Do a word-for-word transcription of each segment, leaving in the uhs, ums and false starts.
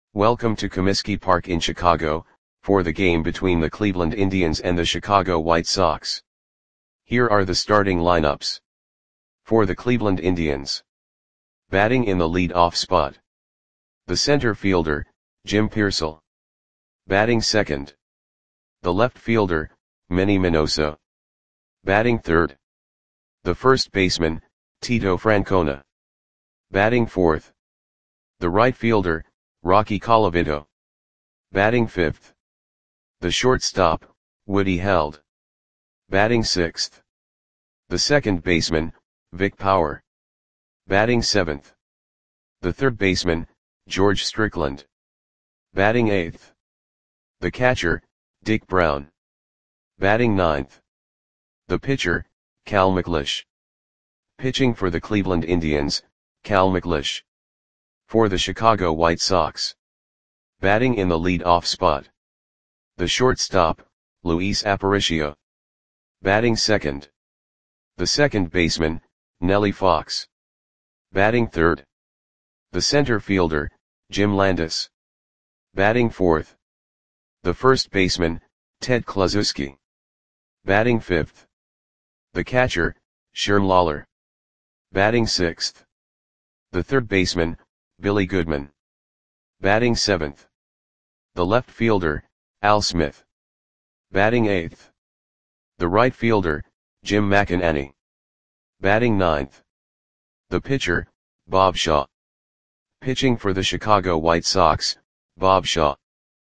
Welcome to Comiskey Park in Chicago, for the game between the Cleveland Indians and the Chicago White Sox. Here are the starting lineups. For the Cleveland Indians. Batting in the lead-off spot. The center fielder, Jim Piersall. Batting second. The left fielder, Manny Minoso. Batting third. The first baseman, Tito Francona. Batting fourth. The right fielder, Rocky Colavito. Batting fifth. The shortstop, Woody Held. Batting sixth. The second baseman, Vic Power. Batting seventh. The third baseman, George Strickland. Batting eighth. The catcher, Dick Brown. Batting ninth. The pitcher, Cal McLeish. Pitching for the Cleveland Indians, Cal McLeish. For the Chicago White Sox. Batting in the lead-off spot. The shortstop, Luis Aparicio. Batting second. The second baseman, Nellie Fox. Batting third. The center fielder, Jim Landis. Batting fourth. The first baseman, Ted Kluszewski. Batting fifth. The catcher, Sherm Lawler. Batting sixth. The third baseman, Billy Goodman. Batting seventh. The left fielder, Al Smith. Batting eighth. The right fielder, Jim McInerney. Batting ninth. The pitcher, Bob Shaw. Pitching for the Chicago White Sox, Bob Shaw.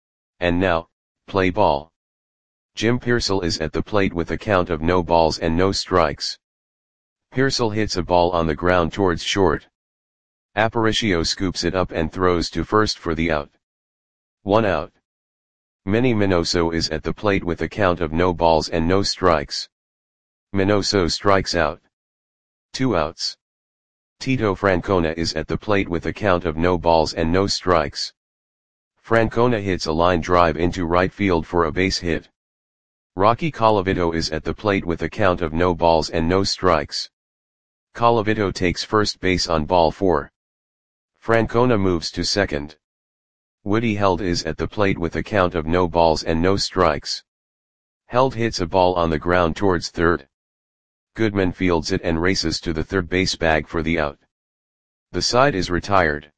And now, play ball. Jim Piersall is at the plate with a count of no balls and no strikes. Piersall hits a ball on the ground towards short. Aparicio scoops it up and throws to first for the out. One out. Manny Minoso is at the plate with a count of no balls and no strikes. Minoso strikes out. Two outs. Tito Francona is at the plate with a count of no balls and no strikes. Francona hits a line drive into right field for a base hit. Rocky Colavito is at the plate with a count of no balls and no strikes. Colavito takes first base on ball four. Francona moves to second. Woody Held is at the plate with a count of no balls and no strikes. Held hits a ball on the ground towards third. Goodman fields it and races to the third base bag for the out. The side is retired.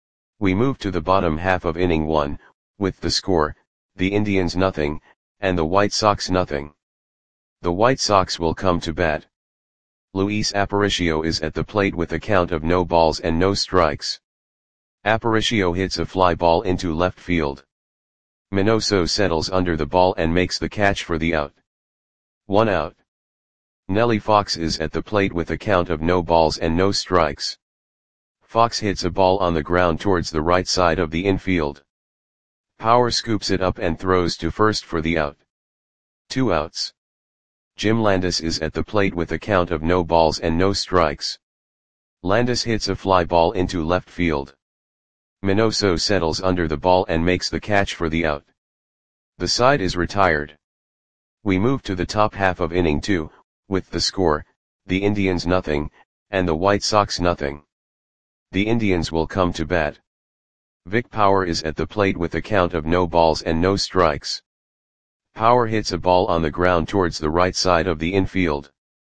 We move to the bottom half of inning one, with the score, the Indians nothing, and the White Sox nothing. The White Sox will come to bat. Luis Aparicio is at the plate with a count of no balls and no strikes. Aparicio hits a fly ball into left field. Minoso settles under the ball and makes the catch for the out. One out. Nellie Fox is at the plate with a count of no balls and no strikes. Fox hits a ball on the ground towards the right side of the infield. Power scoops it up and throws to first for the out. Two outs. Jim Landis is at the plate with a count of no balls and no strikes. Landis hits a fly ball into left field. Minoso settles under the ball and makes the catch for the out. The side is retired. We move to the top half of inning two, with the score, the Indians nothing, and the White Sox nothing. The Indians will come to bat. Vic Power is at the plate with a count of no balls and no strikes. Power hits a ball on the ground towards the right side of the infield.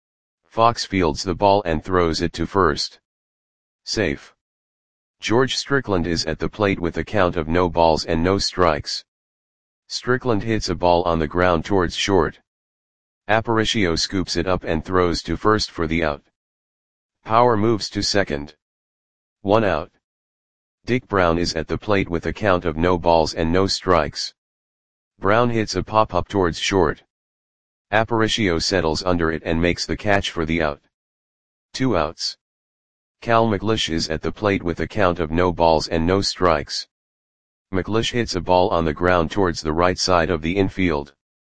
Fox fields the ball and throws it to first. Safe. George Strickland is at the plate with a count of no balls and no strikes. Strickland hits a ball on the ground towards short. Aparicio scoops it up and throws to first for the out. Power moves to second. One out. Dick Brown is at the plate with a count of no balls and no strikes. Brown hits a pop-up towards short. Aparicio settles under it and makes the catch for the out. Two outs. Cal McLeish is at the plate with a count of no balls and no strikes. McLeish hits a ball on the ground towards the right side of the infield.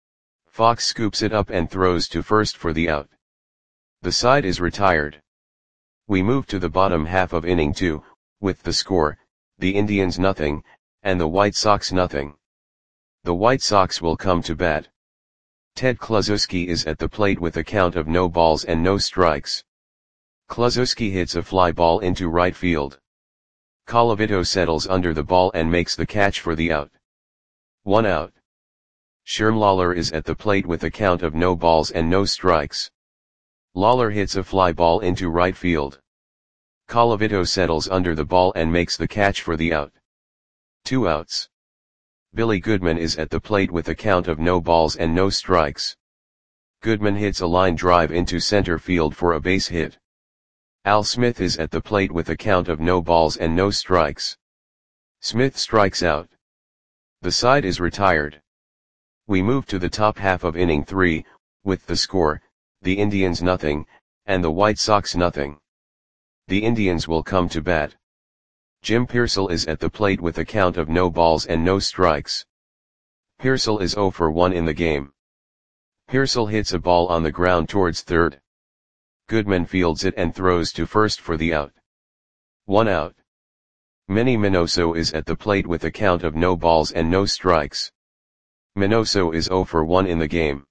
Fox scoops it up and throws to first for the out. The side is retired. We move to the bottom half of inning two, with the score, the Indians nothing, and the White Sox nothing. The White Sox will come to bat. Ted Kluszewski is at the plate with a count of no balls and no strikes. Kluszewski hits a fly ball into right field. Colavito settles under the ball and makes the catch for the out. One out. Sherm Lawler is at the plate with a count of no balls and no strikes. Lawler hits a fly ball into right field. Colavito settles under the ball and makes the catch for the out. Two outs. Billy Goodman is at the plate with a count of no balls and no strikes. Goodman hits a line drive into center field for a base hit. Al Smith is at the plate with a count of no balls and no strikes. Smith strikes out. The side is retired. We move to the top half of inning three, with the score, the Indians nothing, and the White Sox nothing. The Indians will come to bat. Jim Pearsall is at the plate with a count of no balls and no strikes. Pearsall is oh for one in the game. Pearsall hits a ball on the ground towards third. Goodman fields it and throws to first for the out. One out. Manny Minoso is at the plate with a count of no balls and no strikes. Minoso is oh for one in the game.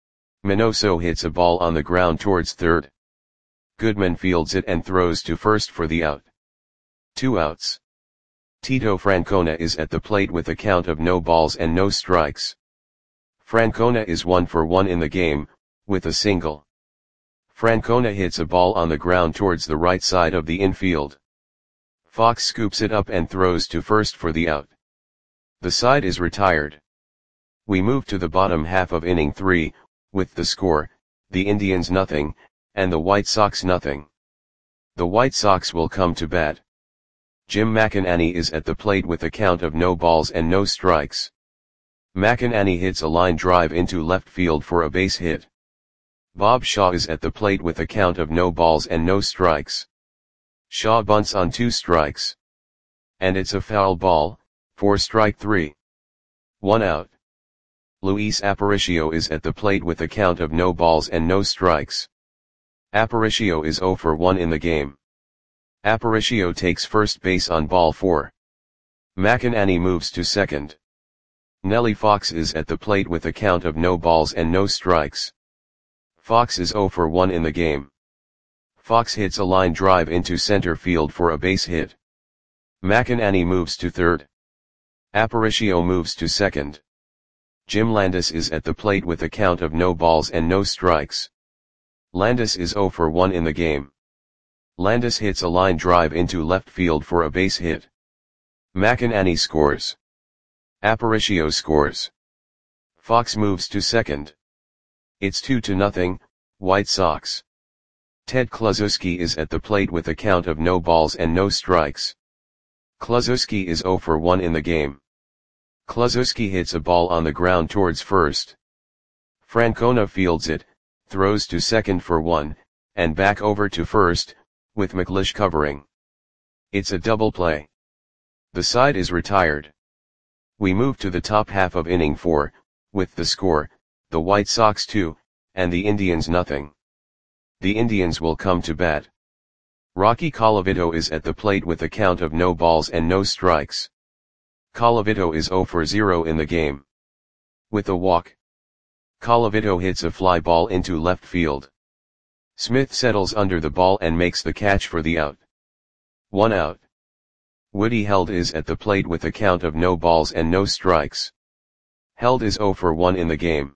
Minoso hits a ball on the ground towards third. Goodman fields it and throws to first for the out. Two outs. Tito Francona is at the plate with a count of no balls and no strikes. Francona is one for one in the game, with a single. Francona hits a ball on the ground towards the right side of the infield. Fox scoops it up and throws to first for the out. The side is retired. We move to the bottom half of inning three, with the score, the Indians nothing, and the White Sox nothing. The White Sox will come to bat. Jim McInerney is at the plate with a count of no balls and no strikes. McInerney hits a line drive into left field for a base hit. Bob Shaw is at the plate with a count of no balls and no strikes. Shaw bunts on two strikes. And it's a foul ball, for strike three. One out. Luis Aparicio is at the plate with a count of no balls and no strikes. Aparicio is oh for one in the game. Aparicio takes first base on ball four. McInerney moves to second. Nellie Fox is at the plate with a count of no balls and no strikes. Fox is oh for one in the game. Fox hits a line drive into center field for a base hit. McInerney moves to third. Aparicio moves to second. Jim Landis is at the plate with a count of no balls and no strikes. Landis is oh for one in the game. Landis hits a line drive into left field for a base hit. McInerney scores. Aparicio scores. Fox moves to second. It's two to nothing, White Sox. Ted Kluszewski is at the plate with a count of no balls and no strikes. Kluszewski is oh for one in the game. Kluszewski hits a ball on the ground towards first. Francona fields it, throws to second for one, and back over to first, with McLeish covering. It's a double play. The side is retired. We move to the top half of inning four, with the score, the White Sox two, and the Indians nothing. The Indians will come to bat. Rocky Colavito is at the plate with a count of no balls and no strikes. Colavito is oh for zero in the game. With a walk. Colavito hits a fly ball into left field. Smith settles under the ball and makes the catch for the out. One out. Woody Held is at the plate with a count of no balls and no strikes. Held is oh for one in the game.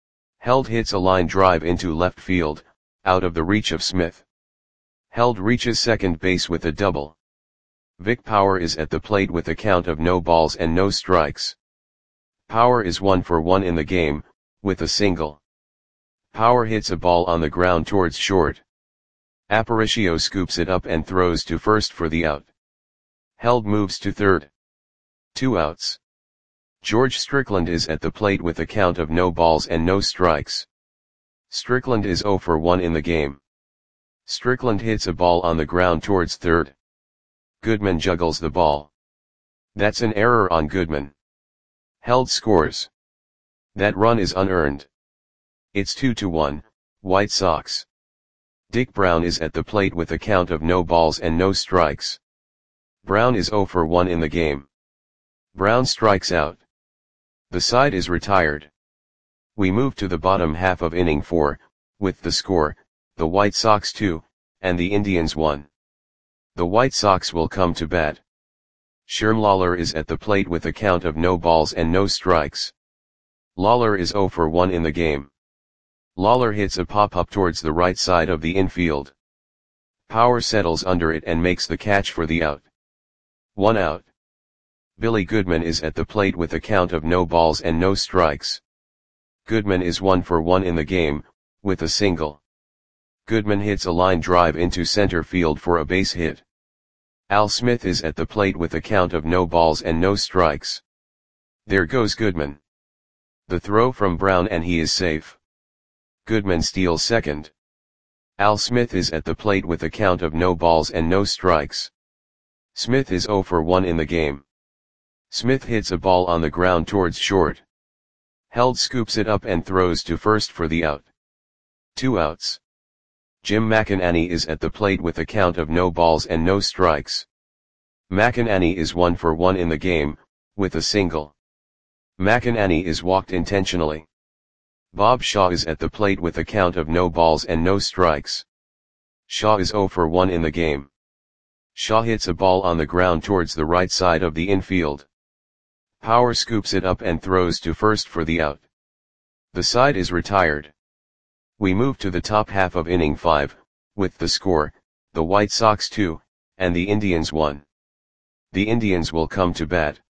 Held hits a line drive into left field, out of the reach of Smith. Held reaches second base with a double. Vic Power is at the plate with a count of no balls and no strikes. Power is one for one in the game, with a single. Power hits a ball on the ground towards short. Aparicio scoops it up and throws to first for the out. Held moves to third. Two outs. George Strickland is at the plate with a count of no balls and no strikes. Strickland is oh for one in the game. Strickland hits a ball on the ground towards third. Goodman juggles the ball. That's an error on Goodman. Held scores. That run is unearned. It's two to one, White Sox. Dick Brown is at the plate with a count of no balls and no strikes. Brown is oh for one in the game. Brown strikes out. The side is retired. We move to the bottom half of inning four, with the score, the White Sox two, and the Indians one. The White Sox will come to bat. Sherm Lawler is at the plate with a count of no balls and no strikes. Lawler is zero for one in the game. Lawler hits a pop-up towards the right side of the infield. Power settles under it and makes the catch for the out. One out. Billy Goodman is at the plate with a count of no balls and no strikes. Goodman is one for one in the game, with a single. Goodman hits a line drive into center field for a base hit. Al Smith is at the plate with a count of no balls and no strikes. There goes Goodman. The throw from Brown and he is safe. Goodman steals second. Al Smith is at the plate with a count of no balls and no strikes. Smith is zero for one in the game. Smith hits a ball on the ground towards short. Held scoops it up and throws to first for the out. Two outs. Jim McInerney is at the plate with a count of no balls and no strikes. McInerney is one for one in the game, with a single. McInerney is walked intentionally. Bob Shaw is at the plate with a count of no balls and no strikes. Shaw is zero for one in the game. Shaw hits a ball on the ground towards the right side of the infield. Power scoops it up and throws to first for the out. The side is retired. We move to the top half of inning five, with the score, the White Sox two, and the Indians one. The Indians will come to bat.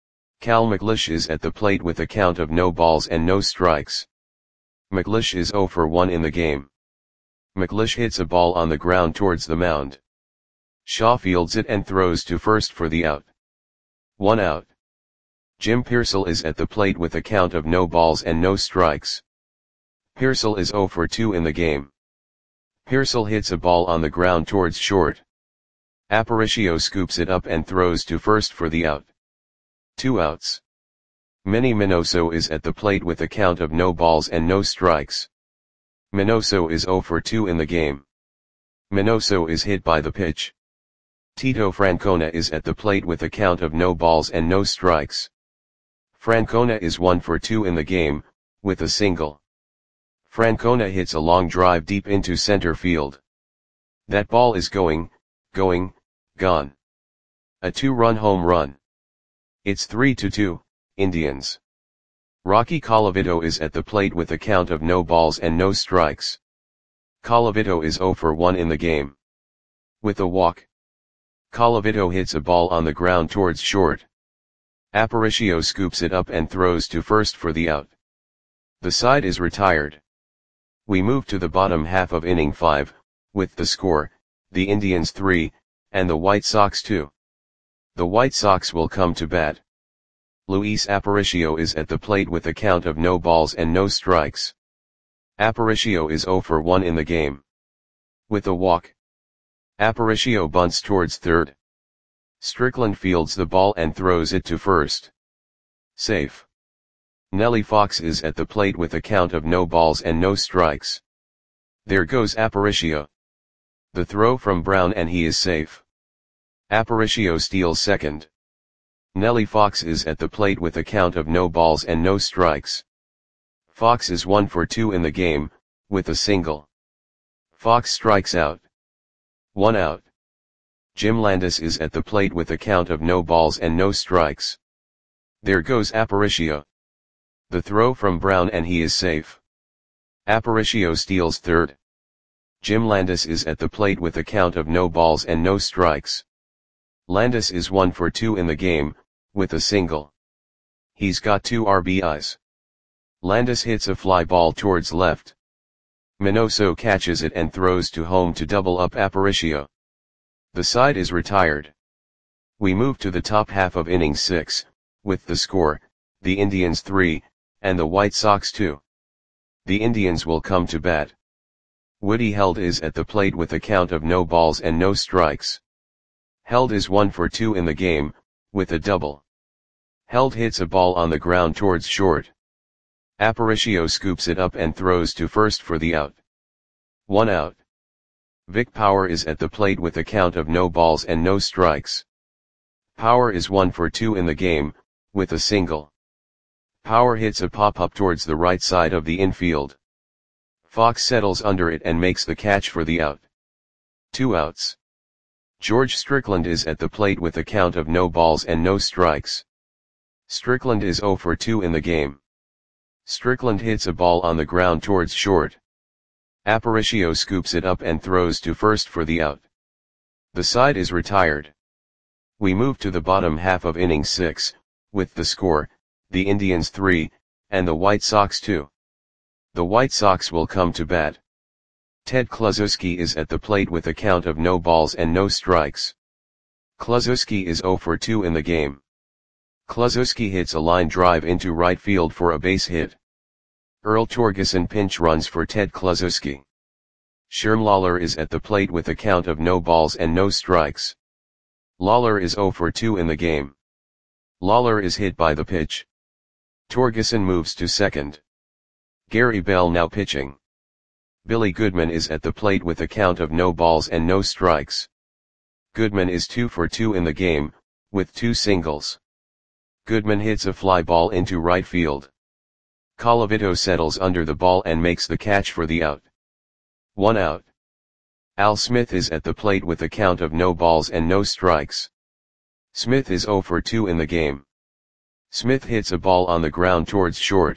Cal McLeish is at the plate with a count of no balls and no strikes. McLeish is zero for one in the game. McLeish hits a ball on the ground towards the mound. Shaw fields it and throws to first for the out. One out. Jim Pearsall is at the plate with a count of no balls and no strikes. Pearsall is zero for two in the game. Pearsall hits a ball on the ground towards short. Aparicio scoops it up and throws to first for the out. Two outs. Manny Minoso is at the plate with a count of no balls and no strikes. Minoso is zero for two in the game. Minoso is hit by the pitch. Tito Francona is at the plate with a count of no balls and no strikes. Francona is one for two in the game, with a single. Francona hits a long drive deep into center field. That ball is going, going, gone. A two-run home run. It's three to two, Indians. Rocky Colavito is at the plate with a count of no balls and no strikes. Colavito is zero for one in the game. With a walk. Colavito hits a ball on the ground towards short. Aparicio scoops it up and throws to first for the out. The side is retired. We move to the bottom half of inning five, with the score, the Indians three, and the White Sox two. The White Sox will come to bat. Luis Aparicio is at the plate with a count of no balls and no strikes. Aparicio is zero for one in the game. With a walk. Aparicio bunts towards third. Strickland fields the ball and throws it to first. Safe. Nellie Fox is at the plate with a count of no balls and no strikes. There goes Aparicio. The throw from Brown and he is safe. Aparicio steals second. Nellie Fox is at the plate with a count of no balls and no strikes. Fox is one for two in the game, with a single. Fox strikes out. One out. Jim Landis is at the plate with a count of no balls and no strikes. There goes Aparicio. The throw from Brown and he is safe. Aparicio steals third. Jim Landis is at the plate with a count of no balls and no strikes. Landis is one for two in the game, with a single. He's got two R B Is. Landis hits a fly ball towards left. Minoso catches it and throws to home to double up Aparicio. The side is retired. We move to the top half of inning six, with the score, the Indians three, and the White Sox two. The Indians will come to bat. Woody Held is at the plate with a count of no balls and no strikes. Held is one for two in the game, with a double. Held hits a ball on the ground towards short. Aparicio scoops it up and throws to first for the out. One out. Vic Power is at the plate with a count of no balls and no strikes. Power is one for two in the game, with a single. Power hits a pop-up towards the right side of the infield. Fox settles under it and makes the catch for the out. Two outs. George Strickland is at the plate with a count of no balls and no strikes. Strickland is zero for two in the game. Strickland hits a ball on the ground towards short. Aparicio scoops it up and throws to first for the out. The side is retired. We move to the bottom half of inning six, with the score, the Indians three, and the White Sox two. The White Sox will come to bat. Ted Kluszewski is at the plate with a count of no balls and no strikes. Kluszewski is zero for two in the game. Kluszewski hits a line drive into right field for a base hit. Earl Torgeson pinch runs for Ted Kluszewski. Sherm Lawler is at the plate with a count of no balls and no strikes. Lawler is zero for two in the game. Lawler is hit by the pitch. Torgeson moves to second. Gary Bell now pitching. Billy Goodman is at the plate with a count of no balls and no strikes. Goodman is two for two in the game, with two singles. Goodman hits a fly ball into right field. Colavito settles under the ball and makes the catch for the out. One out. Al Smith is at the plate with a count of no balls and no strikes. Smith is zero for two in the game. Smith hits a ball on the ground towards short.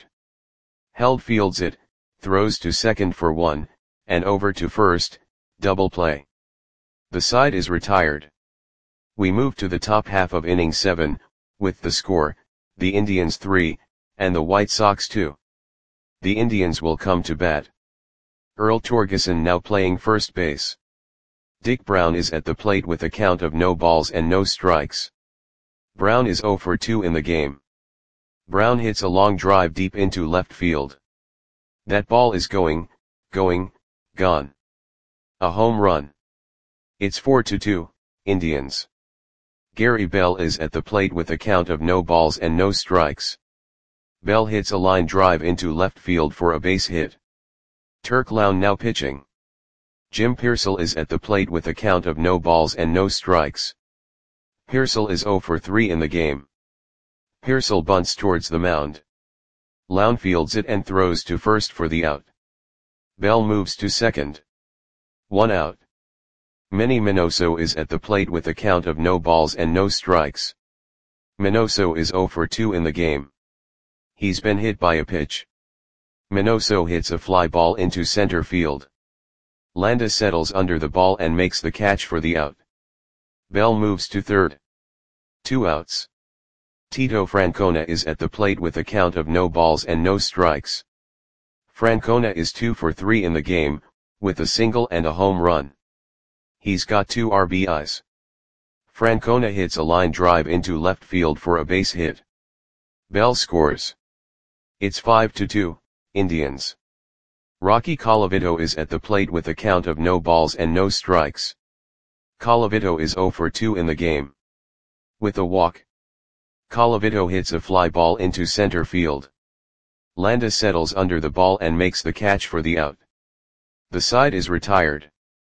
Held fields it, throws to second for one, and over to first, double play. The side is retired. We move to the top half of inning seven, with the score, the Indians three, and the White Sox two. The Indians will come to bat. Earl Torgeson now playing first base. Dick Brown is at the plate with a count of no balls and no strikes. Brown is zero for two in the game. Brown hits a long drive deep into left field. That ball is going, going, gone. A home run. It's four to two, Indians. Gary Bell is at the plate with a count of no balls and no strikes. Bell hits a line drive into left field for a base hit. Turk Lown now pitching. Jim Piersall is at the plate with a count of no balls and no strikes. Piersall is zero for three in the game. Piersall bunts towards the mound. Lown fields it and throws to first for the out. Bell moves to second. One out. Manny Minoso is at the plate with a count of no balls and no strikes. Minoso is zero for two in the game. He's been hit by a pitch. Minoso hits a fly ball into center field. Landa settles under the ball and makes the catch for the out. Bell moves to third. Two outs. Tito Francona is at the plate with a count of no balls and no strikes. Francona is two for three in the game, with a single and a home run. He's got two R B Is. Francona hits a line drive into left field for a base hit. Bell scores. It's five to two, Indians. Rocky Colavito is at the plate with a count of no balls and no strikes. Colavito is zero for two in the game. With a walk. Colavito hits a fly ball into center field. Landa settles under the ball and makes the catch for the out. The side is retired.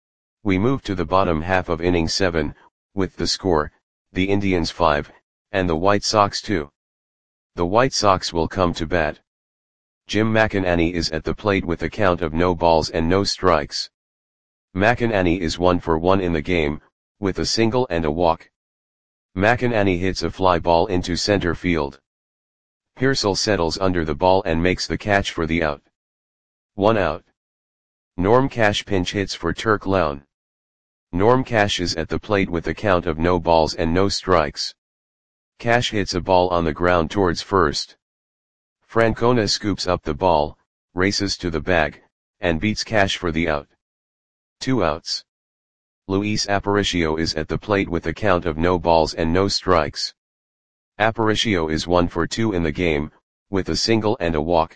We move to the bottom half of inning seven, with the score, the Indians five, and the White Sox two. The White Sox will come to bat. Jim McInerney is at the plate with a count of no balls and no strikes. McInerney is one for one in the game, with a single and a walk. McInerney hits a fly ball into center field. Piersall settles under the ball and makes the catch for the out. One out. Norm Cash pinch hits for Turk Lown. Norm Cash is at the plate with a count of no balls and no strikes. Cash hits a ball on the ground towards first. Francona scoops up the ball, races to the bag, and beats Cash for the out. Two outs. Luis Aparicio is at the plate with a count of no balls and no strikes. Aparicio is one for two in the game, with a single and a walk.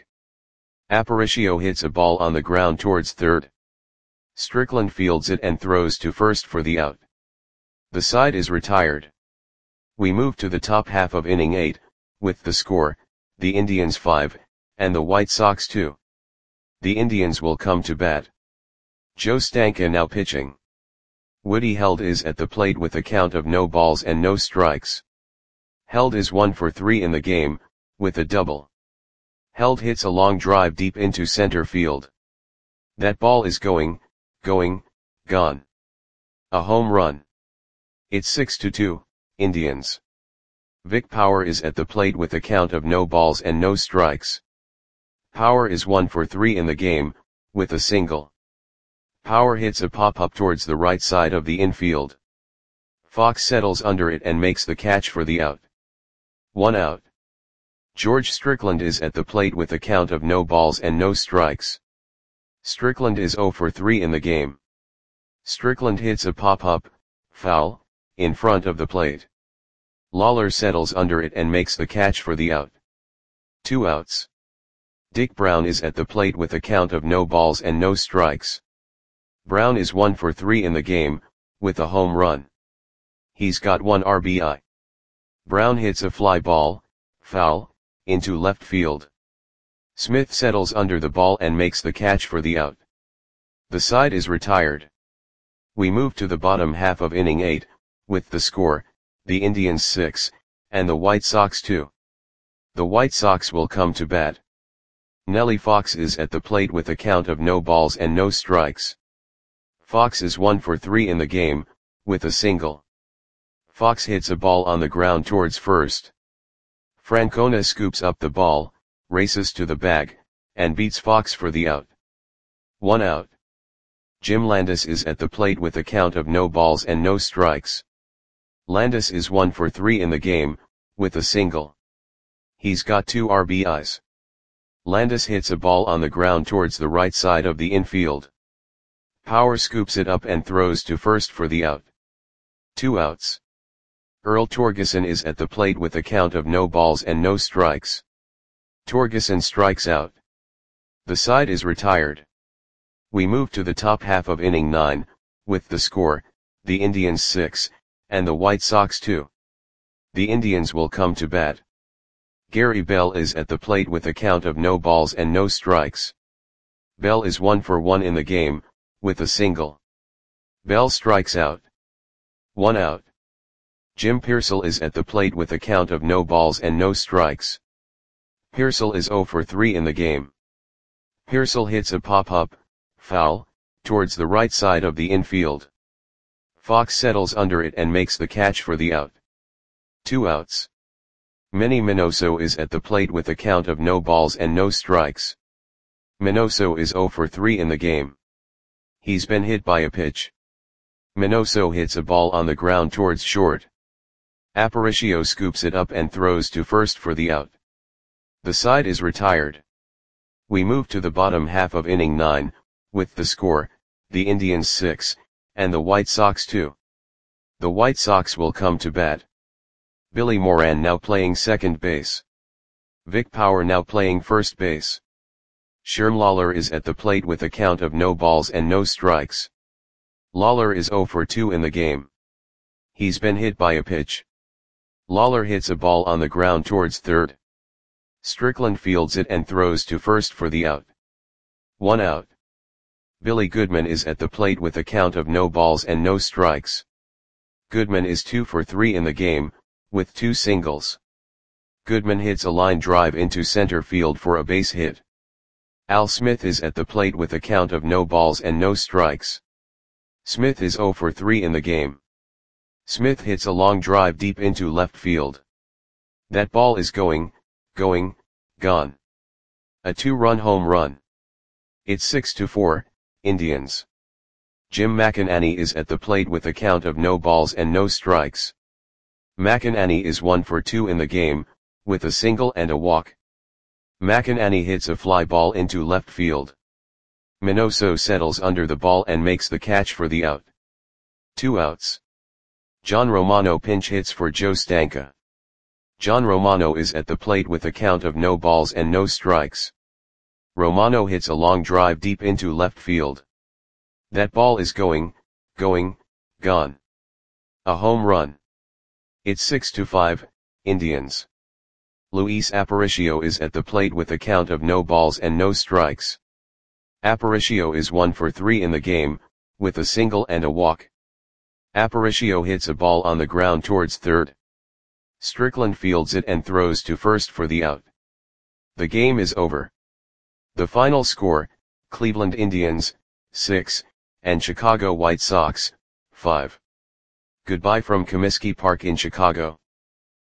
Aparicio hits a ball on the ground towards third. Strickland fields it and throws to first for the out. The side is retired. We move to the top half of inning eight, with the score, the Indians five, and the White Sox two. The Indians will come to bat. Joe Stanka now pitching. Woody Held is at the plate with a count of no balls and no strikes. Held is one for three in the game, with a double. Held hits a long drive deep into center field. That ball is going, going, gone. A home run. It's six to two, Indians. Vic Power is at the plate with a count of no balls and no strikes. Power is one for three in the game, with a single. Power hits a pop-up towards the right side of the infield. Fox settles under it and makes the catch for the out. One out. George Strickland is at the plate with a count of no balls and no strikes. Strickland is zero for three in the game. Strickland hits a pop-up, foul, in front of the plate. Lawler settles under it and makes the catch for the out. Two outs. Dick Brown is at the plate with a count of no balls and no strikes. Brown is one for three in the game, with a home run. He's got one R B I. Brown hits a fly ball, foul, into left field. Smith settles under the ball and makes the catch for the out. The side is retired. We move to the bottom half of inning eight, with the score, the Indians six, and the White Sox two. The White Sox will come to bat. Nellie Fox is at the plate with a count of no balls and no strikes. Fox is one for three in the game, with a single. Fox hits a ball on the ground towards first. Francona scoops up the ball, races to the bag, and beats Fox for the out. One out. Jim Landis is at the plate with a count of no balls and no strikes. Landis is one for three in the game, with a single. He's got two R B Is. Landis hits a ball on the ground towards the right side of the infield. Power scoops it up and throws to first for the out. Two outs. Earl Torgeson is at the plate with a count of no balls and no strikes. Torgeson strikes out. The side is retired. We move to the top half of inning nine, with the score, the Indians six, and the White Sox two. The Indians will come to bat. Gary Bell is at the plate with a count of no balls and no strikes. Bell is one for one in the game, with a single. Bell strikes out. One out. Jim Pearsall is at the plate with a count of no balls and no strikes. Pearsall is zero for three in the game. Pearsall hits a pop-up, foul, towards the right side of the infield. Fox settles under it and makes the catch for the out. Two outs. Manny Minoso is at the plate with a count of no balls and no strikes. Minoso is zero for three in the game. He's been hit by a pitch. Minoso hits a ball on the ground towards short. Aparicio scoops it up and throws to first for the out. The side is retired. We move to the bottom half of inning nine, with the score, the Indians six, and the White Sox two. The White Sox will come to bat. Billy Moran now playing second base. Vic Power now playing first base. Sherm Lawler is at the plate with a count of no balls and no strikes. Lawler is zero for two in the game. He's been hit by a pitch. Lawler hits a ball on the ground towards third. Strickland fields it and throws to first for the out. One out. Billy Goodman is at the plate with a count of no balls and no strikes. Goodman is two for three in the game, with two singles. Goodman hits a line drive into center field for a base hit. Al Smith is at the plate with a count of no balls and no strikes. Smith is zero for three in the game. Smith hits a long drive deep into left field. That ball is going, going, gone. A two-run home run. It's six to four, Indians. Jim McInerney is at the plate with a count of no balls and no strikes. McInerney is one for two in the game, with a single and a walk. McInerney hits a fly ball into left field. Minoso settles under the ball and makes the catch for the out. Two outs. John Romano pinch hits for Joe Stanka. John Romano is at the plate with a count of no balls and no strikes. Romano hits a long drive deep into left field. That ball is going, going, gone. A home run. It's six to five, Indians. Luis Aparicio is at the plate with a count of no balls and no strikes. Aparicio is one for three in the game, with a single and a walk. Aparicio hits a ball on the ground towards third. Strickland fields it and throws to first for the out. The game is over. The final score, Cleveland Indians, six, and Chicago White Sox, five. Goodbye from Comiskey Park in Chicago.